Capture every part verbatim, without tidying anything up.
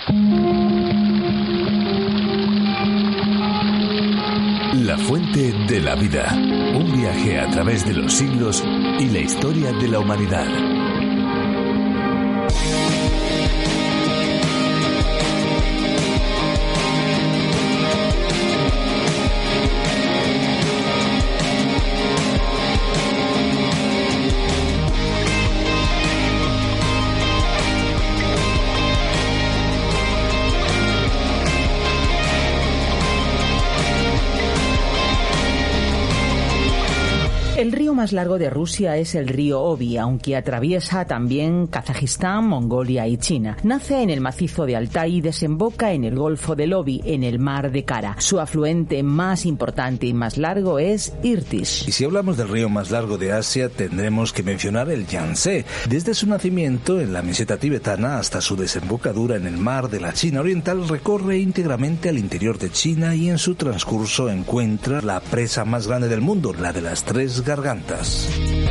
La fuente de la vida. Un viaje a través de los siglos y la historia de la humanidad. El río más largo de Rusia es el río Obi, aunque atraviesa también Kazajistán, Mongolia y China. Nace en el macizo de Altai y desemboca en el Golfo del Obi, en el mar de Kara. Su afluente más importante y más largo es Irtysh. Y si hablamos del río más largo de Asia, tendremos que mencionar el Yangtze. Desde su nacimiento en la meseta tibetana hasta su desembocadura en el mar de la China Oriental, recorre íntegramente al interior de China y en su transcurso encuentra la presa más grande del mundo, la de las tres gargantas.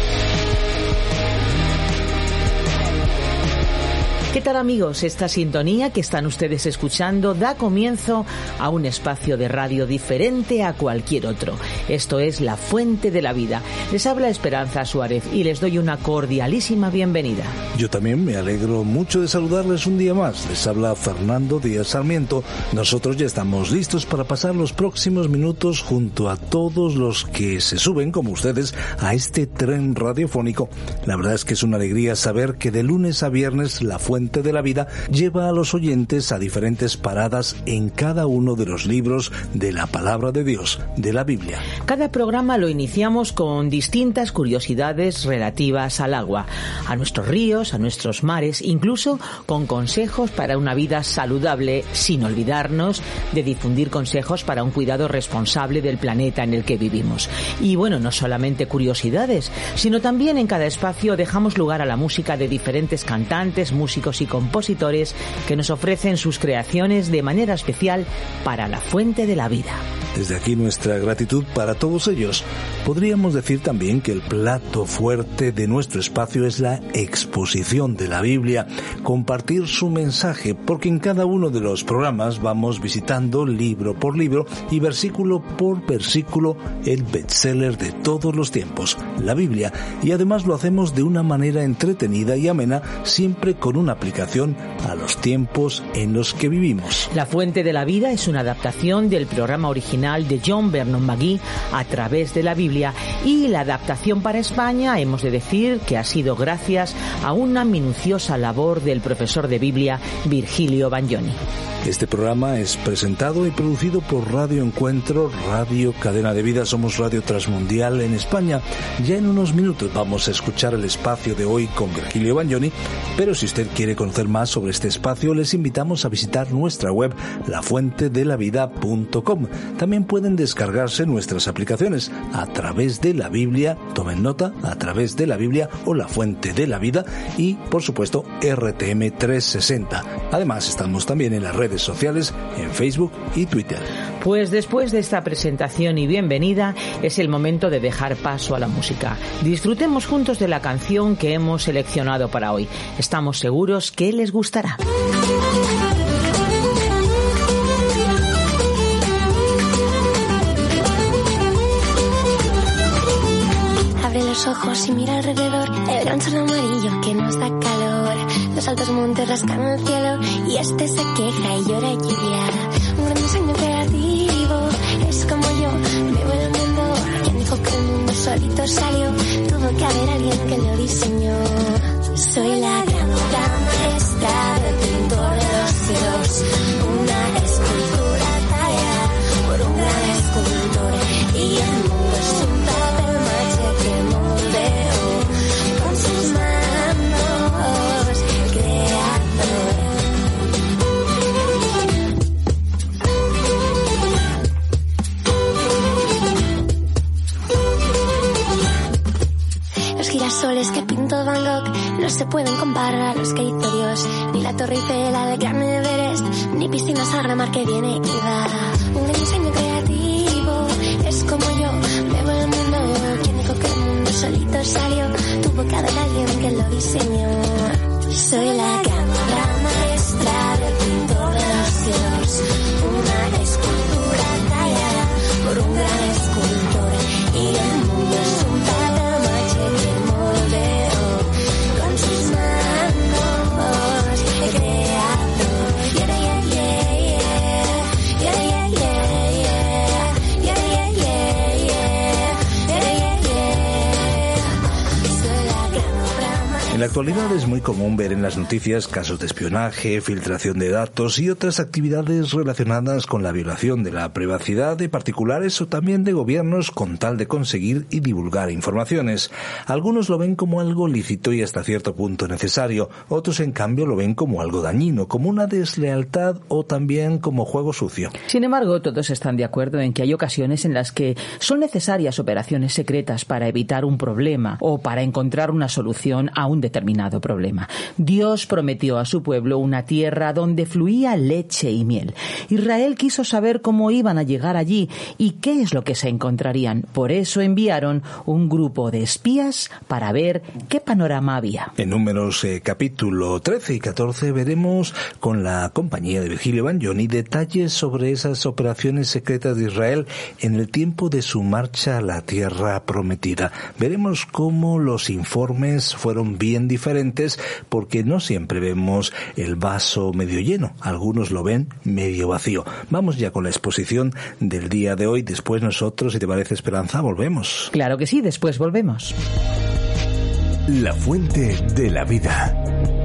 ¿Qué tal, amigos? Esta sintonía que están ustedes escuchando da comienzo a un espacio de radio diferente a cualquier otro. Esto es La Fuente de la Vida. Les habla Esperanza Suárez y les doy una cordialísima bienvenida. Yo también me alegro mucho de saludarles un día más. Les habla Fernando Díaz Sarmiento. Nosotros ya estamos listos para pasar los próximos minutos junto a todos los que se suben, como ustedes, a este tren radiofónico. La verdad es que es una alegría saber que de lunes a viernes La Fuente de la Vida lleva a los oyentes a diferentes paradas en cada uno de los libros de la Palabra de Dios, de la Biblia. Cada programa lo iniciamos con distintas curiosidades relativas al agua, a nuestros ríos, a nuestros mares, incluso con consejos para una vida saludable, sin olvidarnos de difundir consejos para un cuidado responsable del planeta en el que vivimos. Y bueno, no solamente curiosidades, sino también en cada espacio dejamos lugar a la música de diferentes cantantes, músicos y compositores que nos ofrecen sus creaciones de manera especial para La Fuente de la Vida. Desde aquí nuestra gratitud para todos ellos. Podríamos decir también que el plato fuerte de nuestro espacio es la exposición de la Biblia, compartir su mensaje, porque en cada uno de los programas vamos visitando libro por libro y versículo por versículo el bestseller de todos los tiempos, la Biblia, y además lo hacemos de una manera entretenida y amena, siempre con una aplicación a los tiempos en los que vivimos. La Fuente de la Vida es una adaptación del programa original de John Vernon McGee A través de la Biblia, y la adaptación para España hemos de decir que ha sido gracias a una minuciosa labor del profesor de Biblia Virgilio Bagnoni. Este programa es presentado y producido por Radio Encuentro, Radio Cadena de Vida. Somos Radio Transmundial en España. Ya en unos minutos vamos a escuchar el espacio de hoy con Virgilio Bagnoni, pero si usted quiere conocer más sobre este espacio, les invitamos a visitar nuestra web, la fuente de la vida punto com. También pueden descargarse nuestras aplicaciones A través de la Biblia, tomen nota, A través de la Biblia o La Fuente de la Vida, y por supuesto R T M trescientos sesenta. Además estamos también en las redes sociales, en Facebook y Twitter. Pues después de esta presentación y bienvenida, es el momento de dejar paso a la música. Disfrutemos juntos de la canción que hemos seleccionado para hoy. Estamos seguros que les gustará. Abre los ojos y mira alrededor, el gran sol amarillo que nos da calor. Los altos montes rascan el cielo y este se queja y llora lluvia. Un gran diseño creativo, es como yo, vivo en el mundo. Quien dijo que el mundo solito salió, tuvo que haber alguien que lo diseñó. Soy la gran obra maestra del pintor de los cielos, una escultura tallada por un gran escultor, y el mundo es un papel maché que moldeó con sus manos, creador. Los girasoles que pintó Van Gogh no se pueden comparar a los que hizo Dios, ni la Torre Eiffel del Gran Everest, ni piscinas a mar que viene y va. Un gran diseño creativo, es como yo, veo el mundo. Quien dijo que el mundo solito salió, tuvo que haber alguien que lo diseñó. Soy la gran obra maestra del pintor la actualidad es muy común ver en las noticias casos de espionaje, filtración de datos y otras actividades relacionadas con la violación de la privacidad de particulares o también de gobiernos con tal de conseguir y divulgar informaciones. Algunos lo ven como algo lícito y hasta cierto punto necesario, otros en cambio lo ven como algo dañino, como una deslealtad o también como juego sucio. Sin embargo, todos están de acuerdo en que hay ocasiones en las que son necesarias operaciones secretas para evitar un problema o para encontrar una solución a un determinado problema. Dios prometió a su pueblo una tierra donde fluía leche y miel. Israel quiso saber cómo iban a llegar allí y qué es lo que se encontrarían. Por eso enviaron un grupo de espías para ver qué panorama había. En Números eh, capítulo trece y catorce veremos con la compañía de Virgilio Bagnoni detalles sobre esas operaciones secretas de Israel en el tiempo de su marcha a la tierra prometida. Veremos cómo los informes fueron bien diferentes porque no siempre vemos el vaso medio lleno, algunos lo ven medio vacío. Vamos ya con la exposición del día de hoy, después nosotros, si te parece, Esperanza, volvemos. Claro que sí, después volvemos. La fuente de la vida.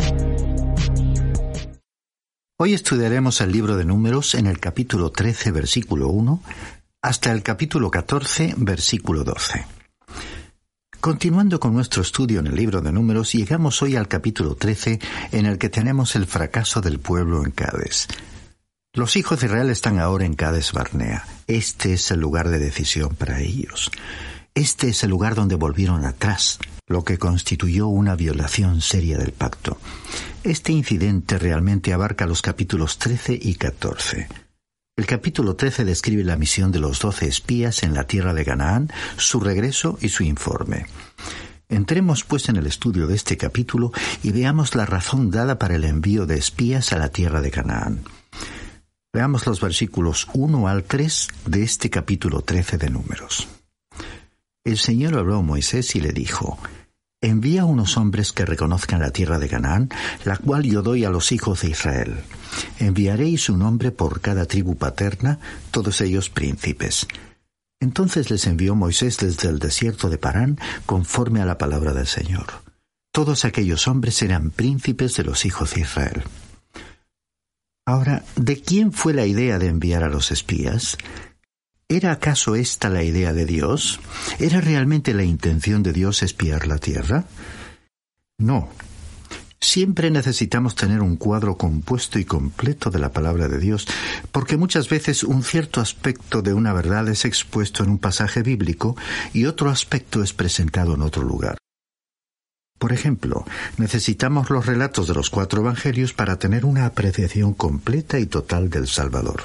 Hoy estudiaremos el libro de Números en el capítulo trece, versículo uno, hasta el capítulo catorce, versículo doce. Continuando con nuestro estudio en el libro de Números, llegamos hoy al capítulo trece, en el que tenemos el fracaso del pueblo en Cades. Los hijos de Israel están ahora en Cades Barnea. Este es el lugar de decisión para ellos. Este es el lugar donde volvieron atrás, lo que constituyó una violación seria del pacto. Este incidente realmente abarca los capítulos trece y catorce. El capítulo trece describe la misión de los doce espías en la tierra de Canaán, su regreso y su informe. Entremos pues en el estudio de este capítulo y veamos la razón dada para el envío de espías a la tierra de Canaán. Veamos los versículos uno al tres de este capítulo trece de Números. El Señor habló a Moisés y le dijo: envía unos hombres que reconozcan la tierra de Canaán, la cual yo doy a los hijos de Israel. Enviaréis su nombre por cada tribu paterna, todos ellos príncipes. Entonces les envió Moisés desde el desierto de Parán, conforme a la palabra del Señor. Todos aquellos hombres eran príncipes de los hijos de Israel. Ahora, ¿de quién fue la idea de enviar a los espías? ¿Era acaso esta la idea de Dios? ¿Era realmente la intención de Dios espiar la tierra? No. Siempre necesitamos tener un cuadro compuesto y completo de la palabra de Dios, porque muchas veces un cierto aspecto de una verdad es expuesto en un pasaje bíblico y otro aspecto es presentado en otro lugar. Por ejemplo, necesitamos los relatos de los cuatro evangelios para tener una apreciación completa y total del Salvador.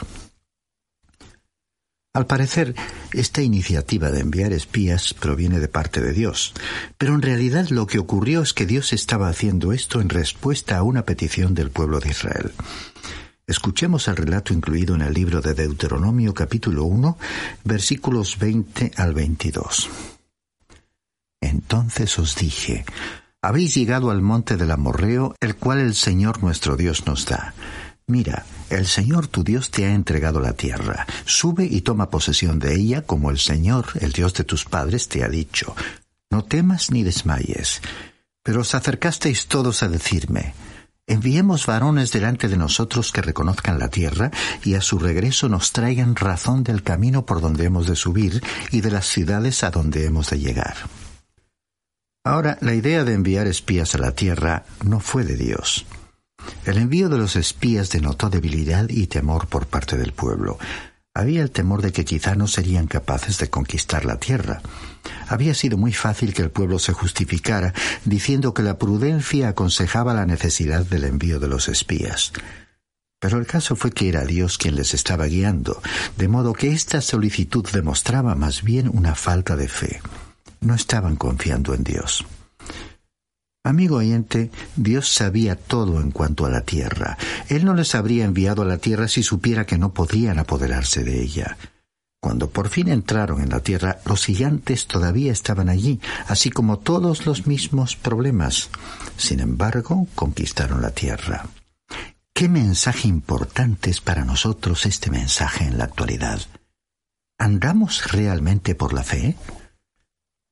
Al parecer, esta iniciativa de enviar espías proviene de parte de Dios, pero en realidad lo que ocurrió es que Dios estaba haciendo esto en respuesta a una petición del pueblo de Israel. Escuchemos el relato incluido en el libro de Deuteronomio capítulo uno, versículos veinte al veintidós. Entonces os dije: habéis llegado al monte del Amorreo, el cual el Señor nuestro Dios nos da. Mira, el Señor tu Dios te ha entregado la tierra. Sube y toma posesión de ella, como el Señor, el Dios de tus padres, te ha dicho. No temas ni desmayes. Pero os acercasteis todos a decirme: enviemos varones delante de nosotros que reconozcan la tierra y a su regreso nos traigan razón del camino por donde hemos de subir y de las ciudades a donde hemos de llegar. Ahora, la idea de enviar espías a la tierra no fue de Dios. El envío de los espías denotó debilidad y temor por parte del pueblo. Había el temor de que quizá no serían capaces de conquistar la tierra. Había sido muy fácil que el pueblo se justificara diciendo que la prudencia aconsejaba la necesidad del envío de los espías. Pero el caso fue que era Dios quien les estaba guiando, de modo que esta solicitud demostraba más bien una falta de fe. No estaban confiando en Dios. Amigo oyente, Dios sabía todo en cuanto a la tierra. Él no les habría enviado a la tierra si supiera que no podían apoderarse de ella. Cuando por fin entraron en la tierra, los gigantes todavía estaban allí, así como todos los mismos problemas. Sin embargo, conquistaron la tierra. ¿Qué mensaje importante es para nosotros este mensaje en la actualidad? ¿Andamos realmente por la fe?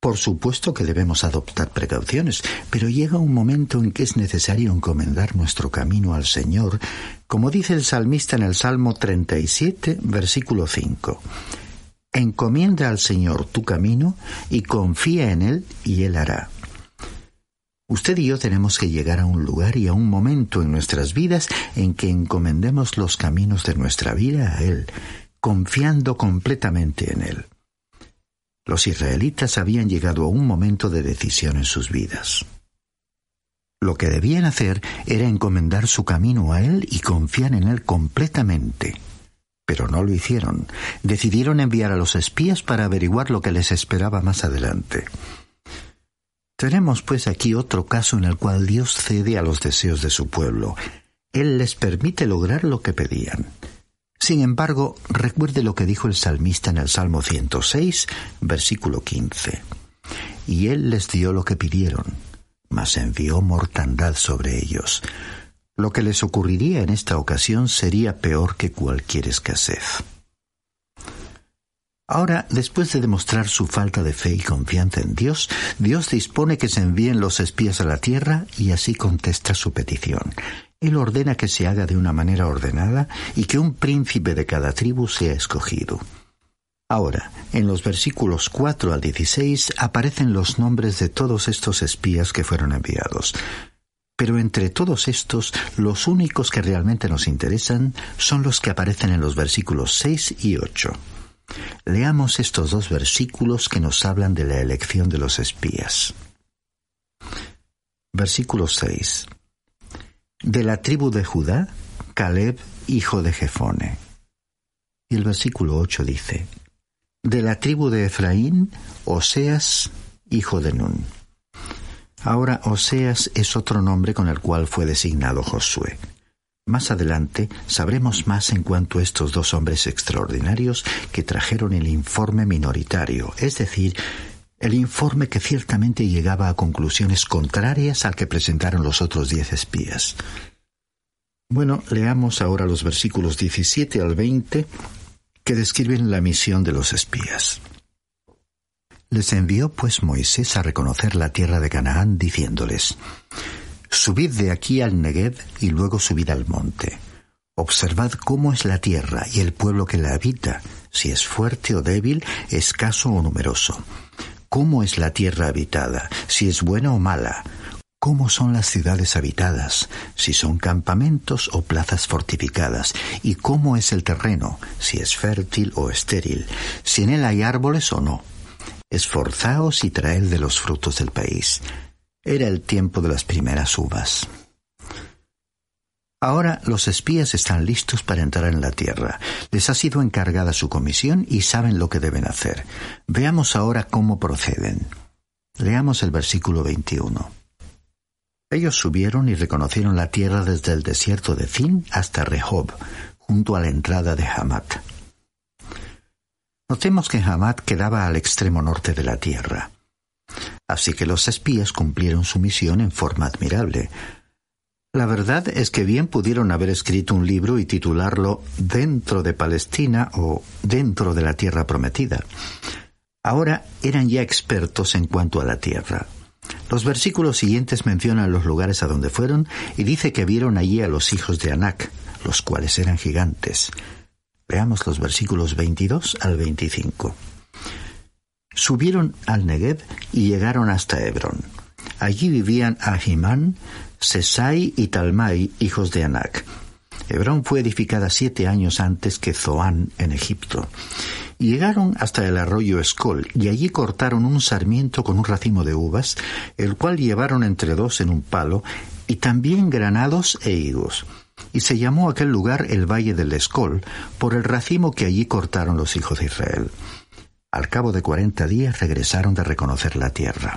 Por supuesto que debemos adoptar precauciones, pero llega un momento en que es necesario encomendar nuestro camino al Señor, como dice el salmista en el Salmo treinta y siete, versículo cinco. Encomienda al Señor tu camino y confía en Él y Él hará. Usted y yo tenemos que llegar a un lugar y a un momento en nuestras vidas en que encomendemos los caminos de nuestra vida a Él, confiando completamente en Él. Los israelitas habían llegado a un momento de decisión en sus vidas. Lo que debían hacer era encomendar su camino a Él y confiar en Él completamente. Pero no lo hicieron. Decidieron enviar a los espías para averiguar lo que les esperaba más adelante. Tenemos pues aquí otro caso en el cual Dios cede a los deseos de su pueblo. Él les permite lograr lo que pedían. Sin embargo, recuerde lo que dijo el salmista en el Salmo ciento seis, versículo quince. Y Él les dio lo que pidieron, mas envió mortandad sobre ellos. Lo que les ocurriría en esta ocasión sería peor que cualquier escasez. Ahora, después de demostrar su falta de fe y confianza en Dios, Dios dispone que se envíen los espías a la tierra y así contesta su petición. Él ordena que se haga de una manera ordenada y que un príncipe de cada tribu sea escogido. Ahora, en los versículos cuatro al dieciséis aparecen los nombres de todos estos espías que fueron enviados. Pero entre todos estos, los únicos que realmente nos interesan son los que aparecen en los versículos seis y ocho. Leamos estos dos versículos que nos hablan de la elección de los espías. Versículo seis. De la tribu de Judá, Caleb, hijo de Jefone. Y el versículo ocho dice, de la tribu de Efraín, Oseas, hijo de Nun. Ahora Oseas es otro nombre con el cual fue designado Josué. Más adelante sabremos más en cuanto a estos dos hombres extraordinarios que trajeron el informe minoritario, es decir, el informe que ciertamente llegaba a conclusiones contrarias al que presentaron los otros diez espías. Bueno, leamos ahora los versículos diecisiete al veinte que describen la misión de los espías. Les envió pues Moisés a reconocer la tierra de Canaán, diciéndoles, subid de aquí al Negev y luego subid al monte. Observad cómo es la tierra y el pueblo que la habita, si es fuerte o débil, escaso o numeroso. ¿Cómo es la tierra habitada? Si es buena o mala. ¿Cómo son las ciudades habitadas? Si son campamentos o plazas fortificadas. ¿Y cómo es el terreno? Si es fértil o estéril. Si en él hay árboles o no. Esforzaos y traed de los frutos del país. Era el tiempo de las primeras uvas. Ahora los espías están listos para entrar en la tierra. Les ha sido encargada su comisión y saben lo que deben hacer. Veamos ahora cómo proceden. Leamos el versículo veintiuno. Ellos subieron y reconocieron la tierra desde el desierto de Zin hasta Rehob, junto a la entrada de Hamat. Notemos que Hamat quedaba al extremo norte de la tierra. Así que los espías cumplieron su misión en forma admirable. La verdad es que bien pudieron haber escrito un libro y titularlo Dentro de Palestina o Dentro de la Tierra Prometida. Ahora eran ya expertos en cuanto a la tierra. Los versículos siguientes mencionan los lugares a donde fueron y dice que vieron allí a los hijos de Anac, los cuales eran gigantes. Veamos los versículos veintidós al veinticinco. Subieron al Negev y llegaron hasta Hebrón. Allí vivían Ahimán, Sesai y Talmai, hijos de Anac. Hebrón fue edificada siete años antes que Zoán en Egipto. Llegaron hasta el arroyo Escol y allí cortaron un sarmiento con un racimo de uvas, el cual llevaron entre dos en un palo, y también granados e higos. Y se llamó aquel lugar el Valle del Escol, por el racimo que allí cortaron los hijos de Israel. Al cabo de cuarenta días regresaron de reconocer la tierra.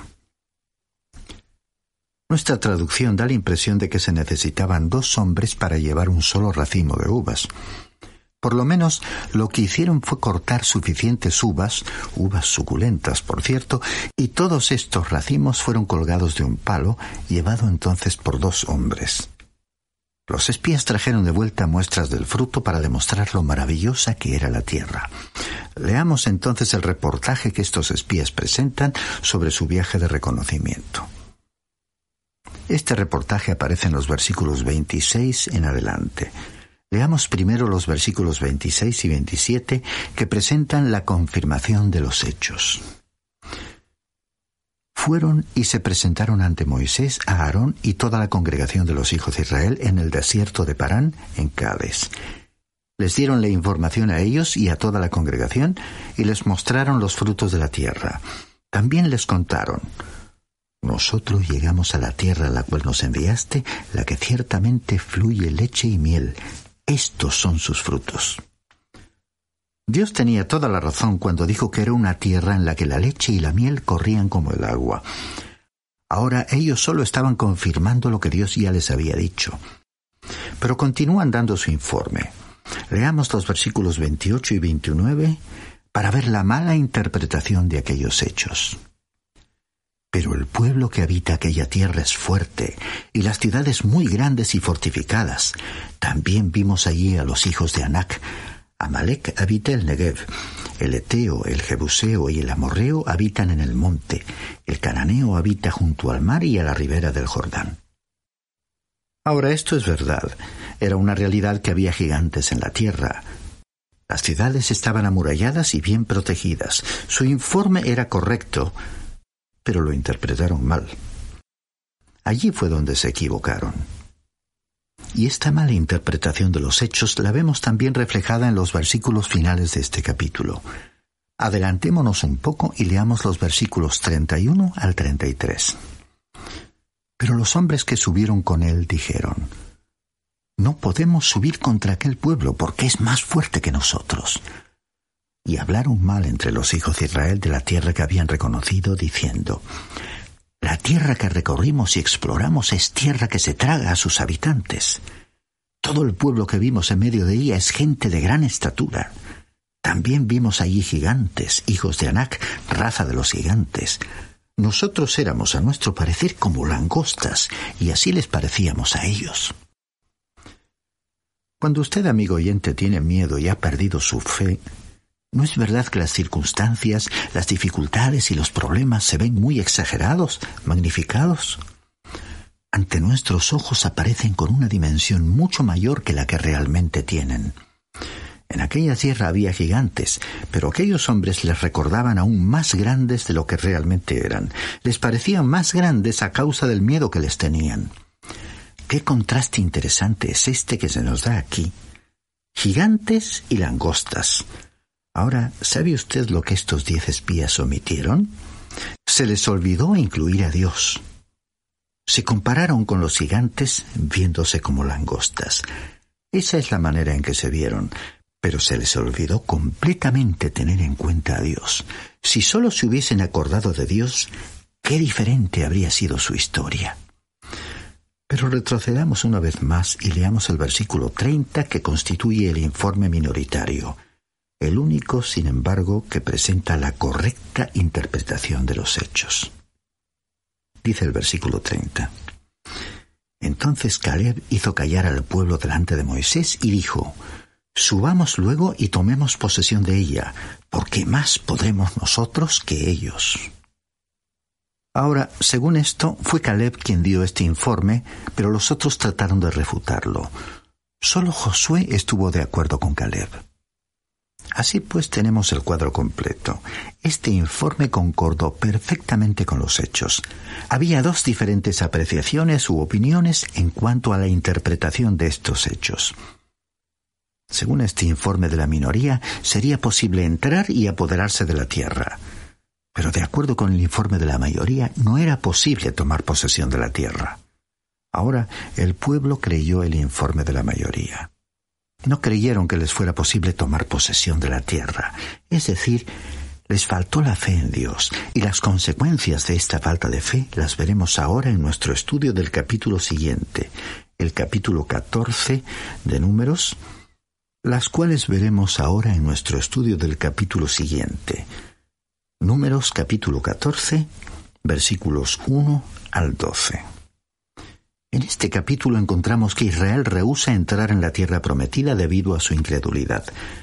Nuestra traducción da la impresión de que se necesitaban dos hombres para llevar un solo racimo de uvas. Por lo menos, lo que hicieron fue cortar suficientes uvas, uvas suculentas, por cierto, y todos estos racimos fueron colgados de un palo, llevado entonces por dos hombres. Los espías trajeron de vuelta muestras del fruto para demostrar lo maravillosa que era la tierra. Leamos entonces el reportaje que estos espías presentan sobre su viaje de reconocimiento. Este reportaje aparece en los versículos veintiséis en adelante. Leamos primero los versículos veintiséis y veintisiete que presentan la confirmación de los hechos. Fueron y se presentaron ante Moisés, a Aarón y toda la congregación de los hijos de Israel en el desierto de Parán, en Cades. Les dieron la información a ellos y a toda la congregación y les mostraron los frutos de la tierra. También les contaron: nosotros llegamos a la tierra a la cual nos enviaste, la que ciertamente fluye leche y miel. Estos son sus frutos. Dios tenía toda la razón cuando dijo que era una tierra en la que la leche y la miel corrían como el agua. Ahora ellos solo estaban confirmando lo que Dios ya les había dicho. Pero continúan dando su informe. Leamos los versículos veintiocho y veintinueve para ver la mala interpretación de aquellos hechos. Pero el pueblo que habita aquella tierra es fuerte, y las ciudades muy grandes y fortificadas. También vimos allí a los hijos de Anac. Amalec habita el Negev, el Eteo, el Jebuseo y el Amorreo habitan en el monte, el Cananeo habita junto al mar y a la ribera del Jordán. Ahora esto es verdad, era una realidad que había gigantes en la tierra. Las ciudades estaban amuralladas y bien protegidas. Su informe era correcto, pero lo interpretaron mal. Allí fue donde se equivocaron. Y esta mala interpretación de los hechos la vemos también reflejada en los versículos finales de este capítulo. Adelantémonos un poco y leamos los versículos treinta y uno al treinta y tres. Pero los hombres que subieron con él dijeron: no podemos subir contra aquel pueblo porque es más fuerte que nosotros. Y hablaron mal entre los hijos de Israel de la tierra que habían reconocido, diciendo: la tierra que recorrimos y exploramos es tierra que se traga a sus habitantes. Todo el pueblo que vimos en medio de ella es gente de gran estatura. También vimos allí gigantes, hijos de Anac, raza de los gigantes. Nosotros éramos, a nuestro parecer, como langostas, y así les parecíamos a ellos. Cuando usted, amigo oyente, tiene miedo y ha perdido su fe, ¿no es verdad que las circunstancias, las dificultades y los problemas se ven muy exagerados, magnificados? Ante nuestros ojos aparecen con una dimensión mucho mayor que la que realmente tienen. En aquella tierra había gigantes, pero aquellos hombres les recordaban aún más grandes de lo que realmente eran. Les parecían más grandes a causa del miedo que les tenían. Qué contraste interesante es este que se nos da aquí. Gigantes y langostas. Ahora, ¿sabe usted lo que estos diez espías omitieron? Se les olvidó incluir a Dios. Se compararon con los gigantes viéndose como langostas. Esa es la manera en que se vieron, pero se les olvidó completamente tener en cuenta a Dios. Si solo se hubiesen acordado de Dios, qué diferente habría sido su historia. Pero retrocedamos una vez más y leamos el versículo treinta que constituye el informe minoritario. El único, sin embargo, que presenta la correcta interpretación de los hechos. Dice el versículo treinta. Entonces Caleb hizo callar al pueblo delante de Moisés y dijo: subamos luego y tomemos posesión de ella, porque más podremos nosotros que ellos. Ahora, según esto, fue Caleb quien dio este informe, pero los otros trataron de refutarlo. Solo Josué estuvo de acuerdo con Caleb. Así pues tenemos el cuadro completo. Este informe concordó perfectamente con los hechos. Había dos diferentes apreciaciones u opiniones en cuanto a la interpretación de estos hechos. Según este informe de la minoría, sería posible entrar y apoderarse de la tierra. Pero de acuerdo con el informe de la mayoría, no era posible tomar posesión de la tierra. Ahora, el pueblo creyó el informe de la mayoría. No creyeron que les fuera posible tomar posesión de la tierra. Es decir, les faltó la fe en Dios, y las consecuencias de esta falta de fe las veremos ahora en nuestro estudio del capítulo siguiente, el capítulo catorce de Números, las cuales veremos ahora en nuestro estudio del capítulo siguiente. Números capítulo catorce, versículos uno al doce. En este capítulo encontramos que Israel rehúsa entrar en la tierra prometida debido a su incredulidad.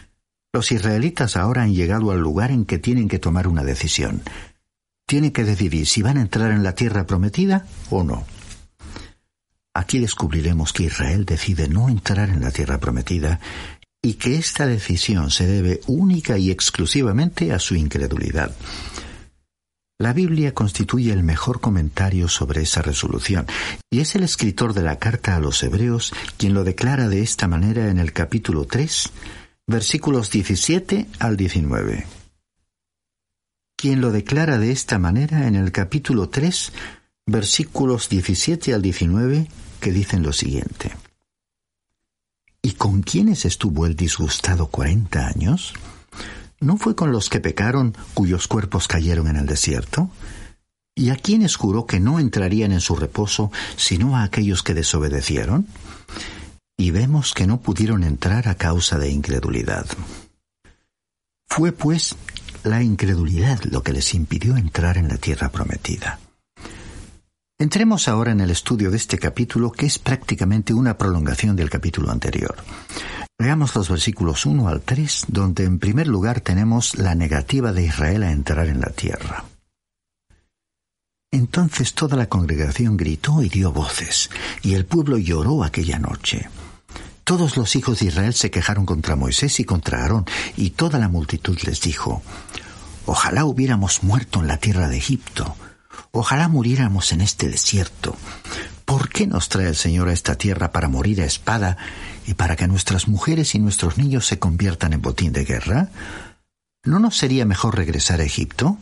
Los israelitas ahora han llegado al lugar en que tienen que tomar una decisión. Tienen que decidir si van a entrar en la tierra prometida o no. Aquí descubriremos que Israel decide no entrar en la tierra prometida y que esta decisión se debe única y exclusivamente a su incredulidad. La Biblia constituye el mejor comentario sobre esa resolución, y es el escritor de la carta a los Hebreos quien lo declara de esta manera en el capítulo tres, versículos diecisiete al diecinueve. Quien lo declara de esta manera en el capítulo tres, versículos diecisiete al diecinueve, que dicen lo siguiente. ¿Y con quiénes estuvo él disgustado cuarenta años? ¿No fue con los que pecaron, cuyos cuerpos cayeron en el desierto? ¿Y a quiénes juró que no entrarían en su reposo, sino a aquellos que desobedecieron? Y vemos que no pudieron entrar a causa de incredulidad. Fue, pues, la incredulidad lo que les impidió entrar en la tierra prometida. Entremos ahora en el estudio de este capítulo, que es prácticamente una prolongación del capítulo anterior. Leamos los versículos uno al tres, donde en primer lugar tenemos la negativa de Israel a entrar en la tierra. Entonces toda la congregación gritó y dio voces, y el pueblo lloró aquella noche. Todos los hijos de Israel se quejaron contra Moisés y contra Aarón, y toda la multitud les dijo, «Ojalá hubiéramos muerto en la tierra de Egipto. Ojalá muriéramos en este desierto. ¿Por qué nos trae el Señor a esta tierra para morir a espada y para que nuestras mujeres y nuestros niños se conviertan en botín de guerra? ¿No nos sería mejor regresar a Egipto?»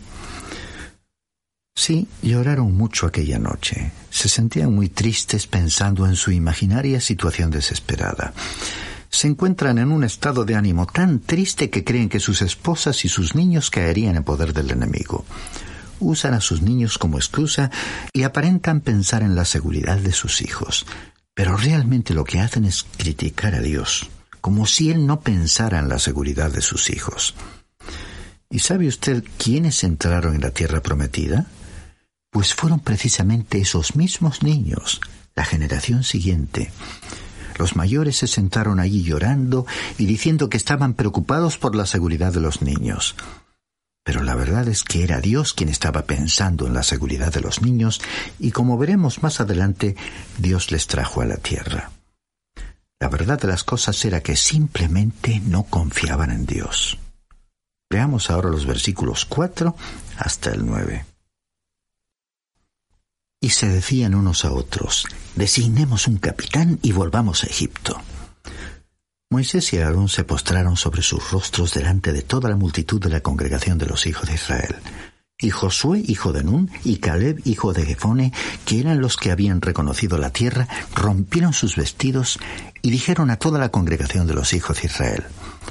Sí, lloraron mucho aquella noche. Se sentían muy tristes pensando en su imaginaria situación desesperada. Se encuentran en un estado de ánimo tan triste que creen que sus esposas y sus niños caerían en poder del enemigo. Usan a sus niños como excusa y aparentan pensar en la seguridad de sus hijos. Pero realmente lo que hacen es criticar a Dios, como si Él no pensara en la seguridad de sus hijos. ¿Y sabe usted quiénes entraron en la tierra prometida? Pues fueron precisamente esos mismos niños, la generación siguiente. Los mayores se sentaron allí llorando y diciendo que estaban preocupados por la seguridad de los niños. Pero la verdad es que era Dios quien estaba pensando en la seguridad de los niños y, como veremos más adelante, Dios les trajo a la tierra. La verdad de las cosas era que simplemente no confiaban en Dios. Veamos ahora los versículos cuatro hasta el nueve. Y se decían unos a otros, designemos un capitán y volvamos a Egipto. Moisés y Aarón se postraron sobre sus rostros delante de toda la multitud de la congregación de los hijos de Israel. Y Josué, hijo de Nun, y Caleb, hijo de Jefone, que eran los que habían reconocido la tierra, rompieron sus vestidos y dijeron a toda la congregación de los hijos de Israel,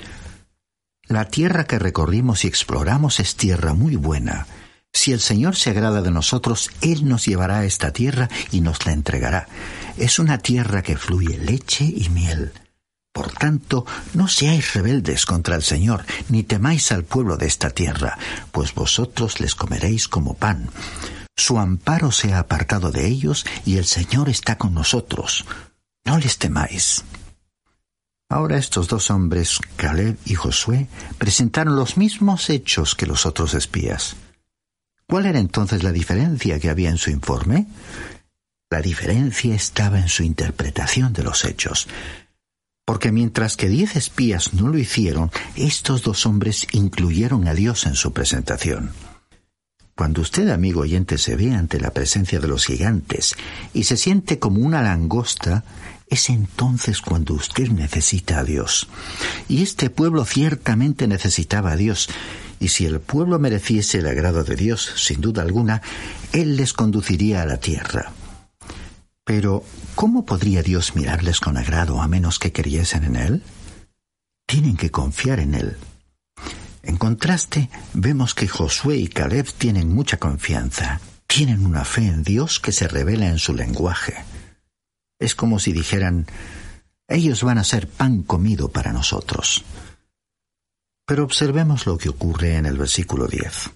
la tierra que recorrimos y exploramos es tierra muy buena. Si el Señor se agrada de nosotros, Él nos llevará a esta tierra y nos la entregará. Es una tierra que fluye leche y miel. Por tanto, no seáis rebeldes contra el Señor, ni temáis al pueblo de esta tierra, pues vosotros les comeréis como pan. Su amparo se ha apartado de ellos, y el Señor está con nosotros. No les temáis. Ahora estos dos hombres, Caleb y Josué, presentaron los mismos hechos que los otros espías. ¿Cuál era entonces la diferencia que había en su informe? La diferencia estaba en su interpretación de los hechos. Porque mientras que diez espías no lo hicieron, estos dos hombres incluyeron a Dios en su presentación. Cuando usted, amigo oyente, se ve ante la presencia de los gigantes y se siente como una langosta, es entonces cuando usted necesita a Dios. Y este pueblo ciertamente necesitaba a Dios, y si el pueblo mereciese el agrado de Dios, sin duda alguna, Él les conduciría a la tierra. Pero, ¿cómo podría Dios mirarles con agrado a menos que creyesen en Él? Tienen que confiar en Él. En contraste, vemos que Josué y Caleb tienen mucha confianza. Tienen una fe en Dios que se revela en su lenguaje. Es como si dijeran, ellos van a ser pan comido para nosotros. Pero observemos lo que ocurre en el versículo diez.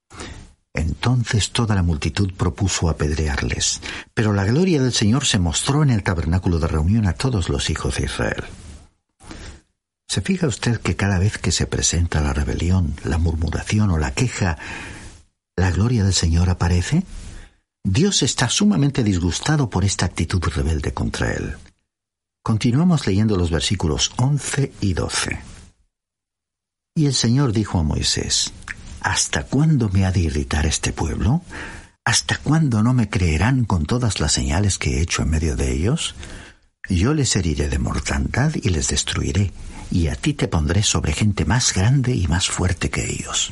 Entonces toda la multitud propuso apedrearles, pero la gloria del Señor se mostró en el tabernáculo de reunión a todos los hijos de Israel. ¿Se fija usted que cada vez que se presenta la rebelión, la murmuración o la queja, la gloria del Señor aparece? Dios está sumamente disgustado por esta actitud rebelde contra Él. Continuamos leyendo los versículos once y doce. Y el Señor dijo a Moisés: ¿Hasta cuándo me ha de irritar este pueblo? ¿Hasta cuándo no me creerán con todas las señales que he hecho en medio de ellos? Yo les heriré de mortandad y les destruiré, y a ti te pondré sobre gente más grande y más fuerte que ellos.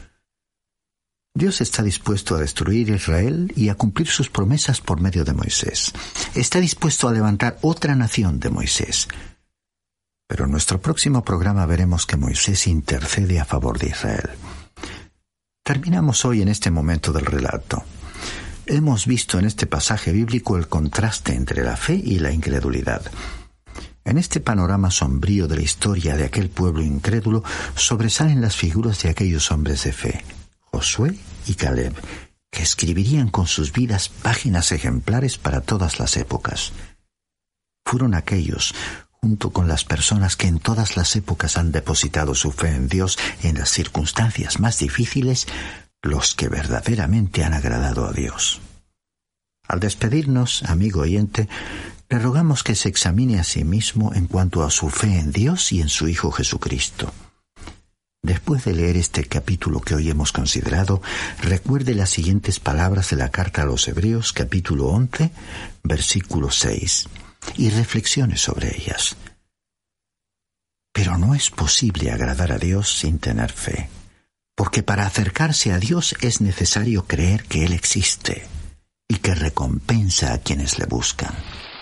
Dios está dispuesto a destruir a Israel y a cumplir sus promesas por medio de Moisés. Está dispuesto a levantar otra nación de Moisés. Pero en nuestro próximo programa veremos que Moisés intercede a favor de Israel. Terminamos hoy en este momento del relato. Hemos visto en este pasaje bíblico el contraste entre la fe y la incredulidad. En este panorama sombrío de la historia de aquel pueblo incrédulo sobresalen las figuras de aquellos hombres de fe, Josué y Caleb, que escribirían con sus vidas páginas ejemplares para todas las épocas. Fueron aquellos, junto con las personas que en todas las épocas han depositado su fe en Dios en las circunstancias más difíciles, los que verdaderamente han agradado a Dios. Al despedirnos, amigo oyente, le rogamos que se examine a sí mismo en cuanto a su fe en Dios y en su Hijo Jesucristo. Después de leer este capítulo que hoy hemos considerado, recuerde las siguientes palabras de la carta a los Hebreos, capítulo once, versículo seis, y reflexione sobre ellas. Pero no es posible agradar a Dios sin tener fe, porque para acercarse a Dios es necesario creer que Él existe y que recompensa a quienes le buscan.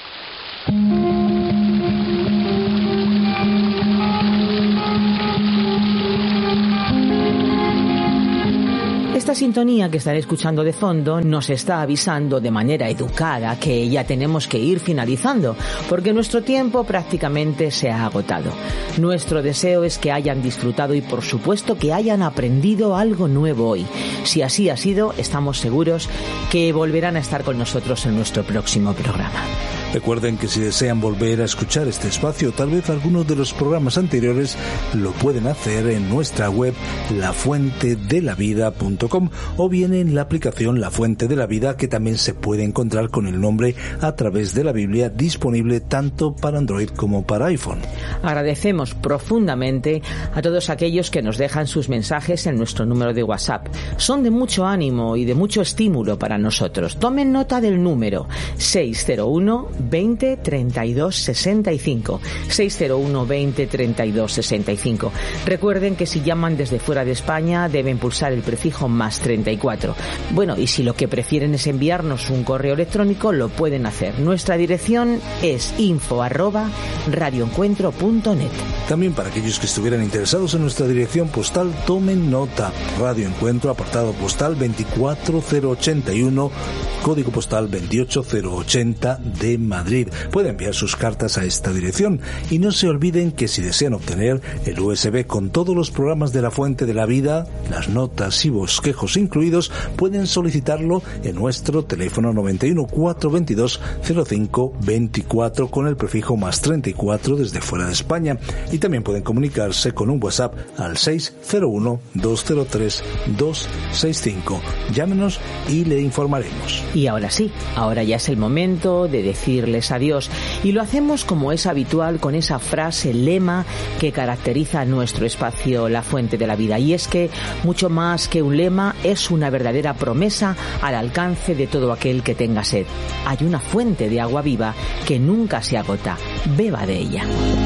Esta sintonía que estaré escuchando de fondo nos está avisando de manera educada que ya tenemos que ir finalizando, porque nuestro tiempo prácticamente se ha agotado. Nuestro deseo es que hayan disfrutado y por supuesto que hayan aprendido algo nuevo hoy. Si así ha sido, estamos seguros que volverán a estar con nosotros en nuestro próximo programa. Recuerden que si desean volver a escuchar este espacio, tal vez algunos de los programas anteriores, lo pueden hacer en nuestra web la fuente de la vida punto com o bien en la aplicación La Fuente de la Vida, que también se puede encontrar con el nombre a través de la Biblia, disponible tanto para Android como para iPhone. Agradecemos profundamente a todos aquellos que nos dejan sus mensajes en nuestro número de WhatsApp. Son de mucho ánimo y de mucho estímulo para nosotros. Tomen nota del número seis cero uno veinte treinta y dos sesenta y cinco. seis cero uno veinte treinta y dos sesenta y cinco. Recuerden que si llaman desde fuera de España deben pulsar el prefijo más treinta y cuatro. Bueno, y si lo que prefieren es enviarnos un correo electrónico, lo pueden hacer. Nuestra dirección es info arroba radioencuentro punto net. También para aquellos que estuvieran interesados en nuestra dirección postal, tomen nota. Radio Encuentro, apartado postal veinticuatro cero ochenta y uno, código postal veintiocho cero ochenta de Madrid. Pueden enviar sus cartas a esta dirección y no se olviden que si desean obtener el U S B con todos los programas de La Fuente de la Vida, las notas y bosquejos incluidos, pueden solicitarlo en nuestro teléfono noventa y uno cuatrocientos veintidós cero cinco veinticuatro con el prefijo más treinta y cuatro desde fuera de España, y también pueden comunicarse con un WhatsApp al seis cero uno dos cero tres dos seis cinco. Llámenos y le informaremos. Y ahora sí, ahora ya es el momento de decirles adiós, y lo hacemos como es habitual con esa frase lema que caracteriza nuestro espacio La Fuente de la Vida, y es que mucho más que un lema es una verdadera promesa al alcance de todo aquel que tenga sed. Hay una fuente de agua viva que nunca se agota. Beba de ella.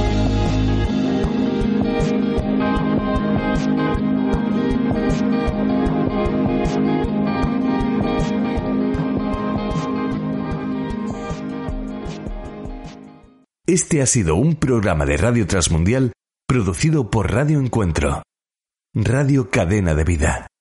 Este ha sido un programa de Radio Transmundial producido por Radio Encuentro, Radio Cadena de Vida.